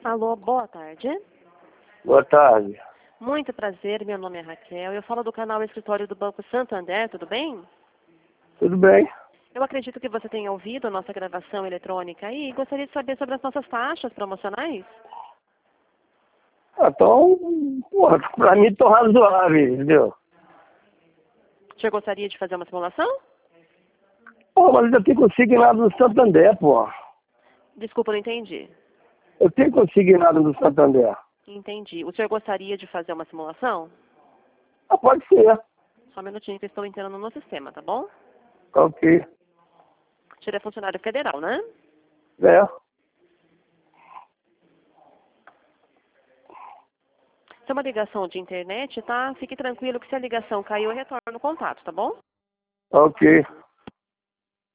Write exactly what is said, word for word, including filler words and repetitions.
Alô, boa tarde. Boa tarde. Muito prazer, meu nome é Raquel. Eu falo do canal Escritório do Banco Santander, tudo bem? Tudo bem? Eu acredito que você tenha ouvido a nossa gravação eletrônica aí e gostaria de saber sobre as nossas taxas promocionais. Ah, então, porra, pra mim estão razoáveis, entendeu? O senhor gostaria de fazer uma simulação? Pô, mas eu tenho consignado no Santander, pô. Desculpa, não entendi. Eu tenho consignado no Santander. Entendi. O senhor gostaria de fazer uma simulação? Ah, pode ser. Só um minutinho que eu estou entrando no sistema, tá bom? Ok. O senhor é funcionário federal, né? É. Se é uma ligação de internet, tá? Fique tranquilo que se a ligação caiu, eu retorno o contato, tá bom? Ok.